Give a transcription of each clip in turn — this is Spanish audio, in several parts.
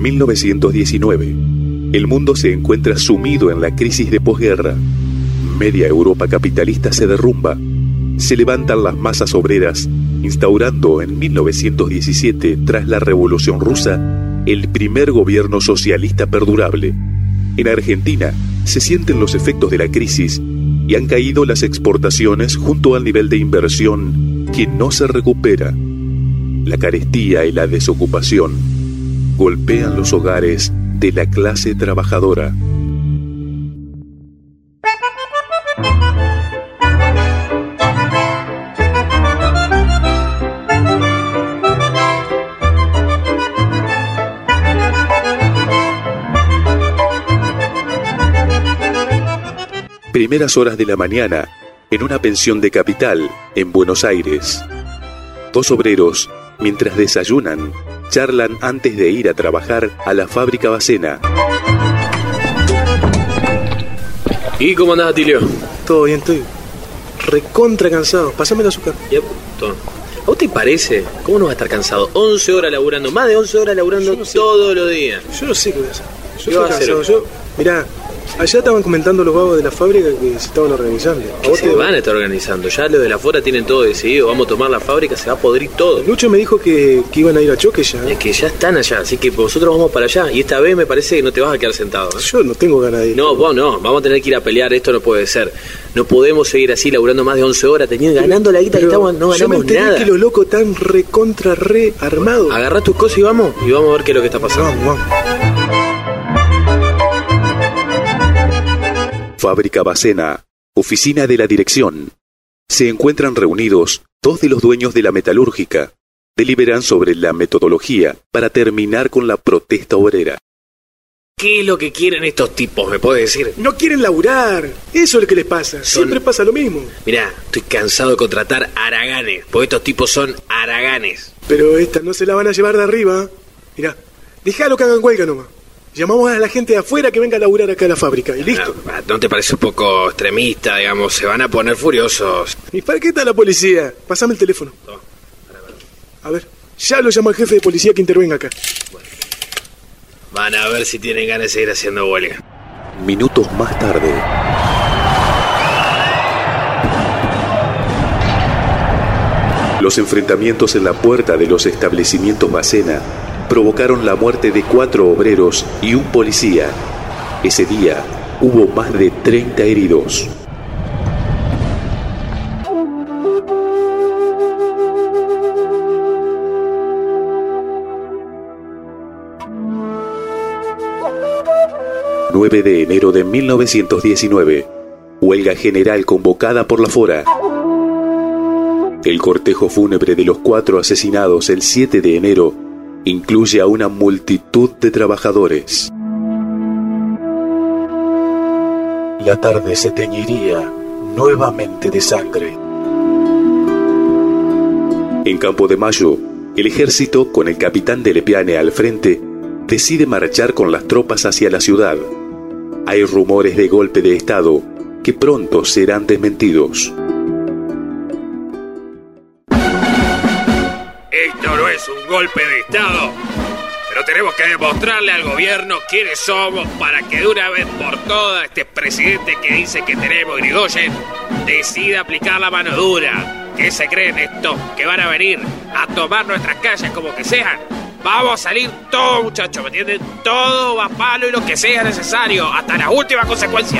1919. El mundo se encuentra sumido en la crisis de posguerra. Media Europa capitalista se derrumba. Se levantan las masas obreras, instaurando en 1917, tras la Revolución Rusa, el primer gobierno socialista perdurable. En Argentina se sienten los efectos de la crisis y han caído las exportaciones junto al nivel de inversión que no se recupera. La carestía y la desocupación golpean los hogares de la clase trabajadora. Primeras horas de la mañana, en una pensión de Capital, en Buenos Aires. Dos obreros, mientras desayunan, charlan antes de ir a trabajar a la fábrica Bacena. ¿Y cómo andás, Atilio? Todo bien, estoy recontra cansado. Pásame el azúcar. Ya, toma. ¿A vos te parece? ¿Cómo no vas a estar cansado? 11 horas laburando, más de 11 horas laburando todos los días. Yo no sé qué voy a hacer. Yo ¿Qué vas a estoy hacer? cansado. Mirá, allá estaban comentando los vagos de la fábrica que se estaban organizando. ¿A vos Se van a estar organizando. Ya los de la Fora tienen todo decidido. Vamos a tomar la fábrica, se va a podrir todo. Lucho me dijo que iban a ir a Choque ya. Es que ya están allá, así que nosotros vamos para allá. Y esta vez me parece que no te vas a quedar sentado, ¿eh? Yo no tengo ganas de ir. No, vos no. Vamos a tener que ir a pelear. Esto no puede ser. No podemos seguir así laburando más de 11 horas. Ganando la guita que estamos, no yo me ganamos enteré nada. que los locos están recontra armados. Agarrá tus cosas y vamos a ver qué es lo que está pasando. Vamos. Fábrica Bacena, oficina de la dirección. Se encuentran reunidos dos de los dueños de la metalúrgica. Deliberan sobre la metodología para terminar con la protesta obrera. ¿Qué es lo que quieren estos tipos? ¿Me podés decir? No quieren laburar. Eso es lo que les pasa. Siempre pasa lo mismo. Mirá, estoy cansado de contratar haraganes, porque estos tipos son haraganes. Pero esta no se la van a llevar de arriba. Mirá, dejalo que hagan huelga nomás. Llamamos a la gente de afuera que venga a laburar acá a la fábrica y listo. ¿No te parece un poco extremista, digamos? Se van a poner furiosos. ¿Y para qué está la policía? Pásame el teléfono. A ver, ya lo llamo al jefe de policía que intervenga acá. Van a ver si tienen ganas de seguir haciendo huelga. Minutos más tarde. Los enfrentamientos en la puerta de los establecimientos Bacena provocaron la muerte de 4 obreros y un policía. Ese día hubo más de 30 heridos. ...9 de enero de 1919... huelga general convocada por la Fora. El cortejo fúnebre de los 4 asesinados el 7 de enero... incluye a una multitud de trabajadores. La tarde se teñiría nuevamente de sangre. En Campo de Mayo, el ejército, con el capitán de Lepiane al frente, decide marchar con las tropas hacia la ciudad. Hay rumores de golpe de Estado que pronto serán desmentidos. Esto no es un golpe de Estado, pero tenemos que demostrarle al gobierno quiénes somos para que de una vez por todas este presidente que dice que tenemos, Irigoyen, decida aplicar la mano dura. ¿Qué se creen estos que van a venir a tomar nuestras calles como que sean? Vamos a salir todos, muchachos, ¿me entienden? Todo a palo y lo que sea necesario, hasta la última consecuencia.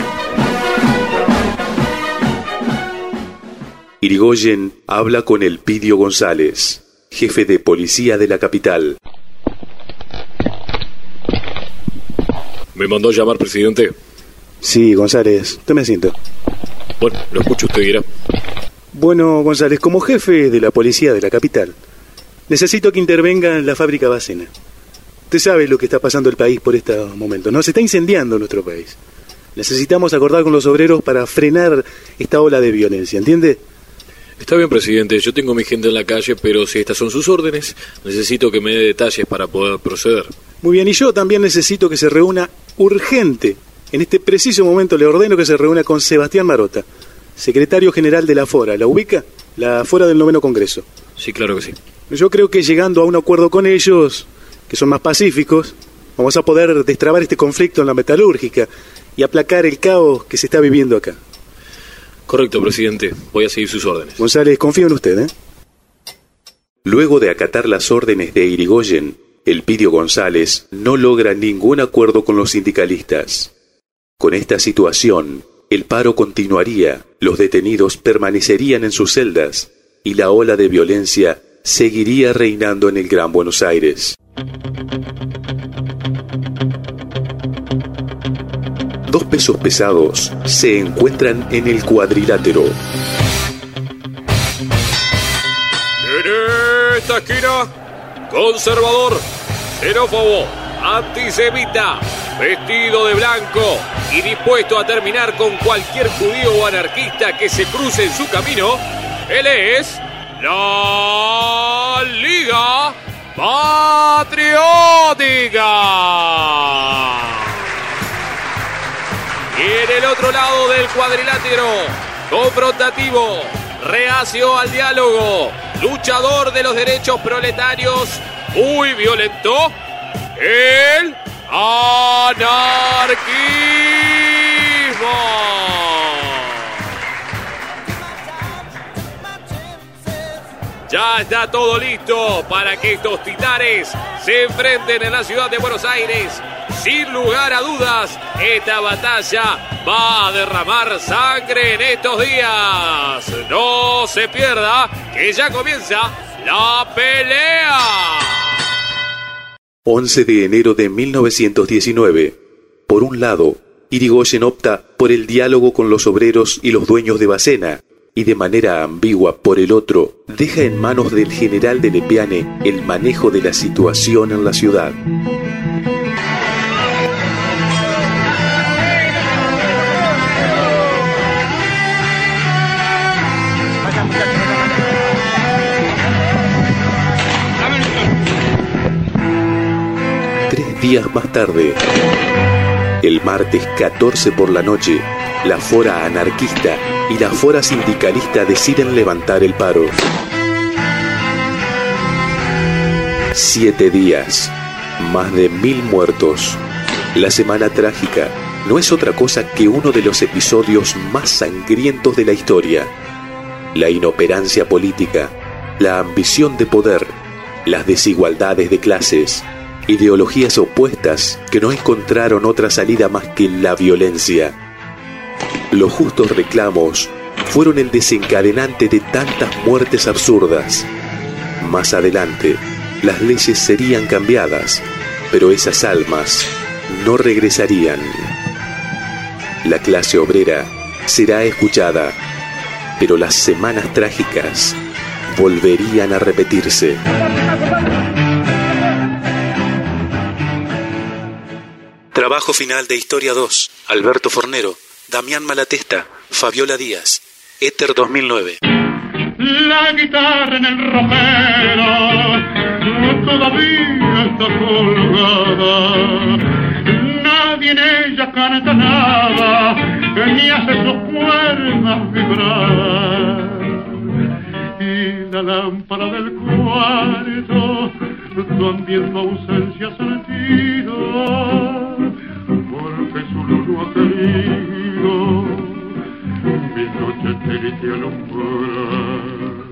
Irigoyen habla con Elpidio González, jefe de policía de la capital. ¿Me mandó a llamar, presidente? Sí, González, tome asiento. Bueno, lo escucho, usted dirá. Bueno, González, como jefe de la policía de la capital, necesito que intervenga en la fábrica Bacena. Usted sabe lo que está pasando el país por este momento, ¿no? Se está incendiando nuestro país. Necesitamos acordar con los obreros para frenar esta ola de violencia, ¿entiende? Está bien, presidente, yo tengo mi gente en la calle, pero si estas son sus órdenes, necesito que me dé detalles para poder proceder. Muy bien, y yo también necesito que se reúna urgente. En este preciso momento le ordeno que se reúna con Sebastián Marota, secretario general de la Fora. ¿La ubica? La Fora del 9º Congreso. Sí, claro que sí. Yo creo que llegando a un acuerdo con ellos, que son más pacíficos, vamos a poder destrabar este conflicto en la metalúrgica y aplacar el caos que se está viviendo acá. Correcto, presidente. Voy a seguir sus órdenes. González, confío en usted, ¿eh? Luego de acatar las órdenes de Irigoyen, Elpidio González no logra ningún acuerdo con los sindicalistas. Con esta situación, el paro continuaría, los detenidos permanecerían en sus celdas y la ola de violencia seguiría reinando en el Gran Buenos Aires. Dos pesos pesados se encuentran en el cuadrilátero. En esta esquina, conservador, xenófobo, antisemita, vestido de blanco y dispuesto a terminar con cualquier judío o anarquista que se cruce en su camino, él es la Liga Patriótica. Y en el otro lado del cuadrilátero, confrontativo, reacio al diálogo, luchador de los derechos proletarios, muy violento, el anarquismo. Ya está todo listo para que estos titanes se enfrenten en la ciudad de Buenos Aires. Sin lugar a dudas, esta batalla va a derramar sangre en estos días. No se pierda, que ya comienza la pelea. 11 de enero de 1919. Por un lado, Irigoyen opta por el diálogo con los obreros y los dueños de Bacena, y de manera ambigua por el otro, deja en manos del general de Lepiane el manejo de la situación en la ciudad. Tres días más tarde, el martes 14 por la noche, la Fora Anarquista y la Fora Sindicalista deciden levantar el paro. 7 días, más de 1000 muertos. La Semana Trágica no es otra cosa que uno de los episodios más sangrientos de la historia. La inoperancia política, la ambición de poder, las desigualdades de clases, ideologías opuestas que no encontraron otra salida más que la violencia. Los justos reclamos fueron el desencadenante de tantas muertes absurdas. Más adelante, las leyes serían cambiadas, pero esas almas no regresarían. La clase obrera será escuchada, pero las semanas trágicas volverían a repetirse. Trabajo final de Historia 2. Alberto Fornero, Damián Malatesta, Fabiola Díaz. Éter 2009. La guitarra en el ropero todavía está colgada. Nadie en ella canta nada, ni hace sus cuerdas vibrar. Y la lámpara del cuarto también su ausencia ha sentido, porque su luz no ha querido mi noche triste alumbrar.